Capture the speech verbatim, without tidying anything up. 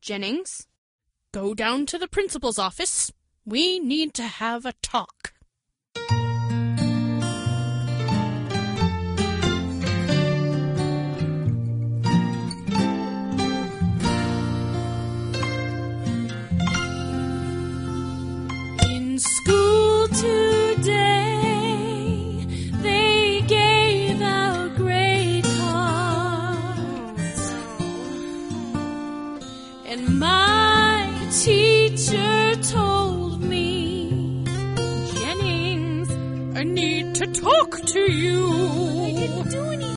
Jennings, go down to the principal's office. We need to have a talk. In school today, they gave out grade cards, and my teacher told me, Jennings, I need to talk to you.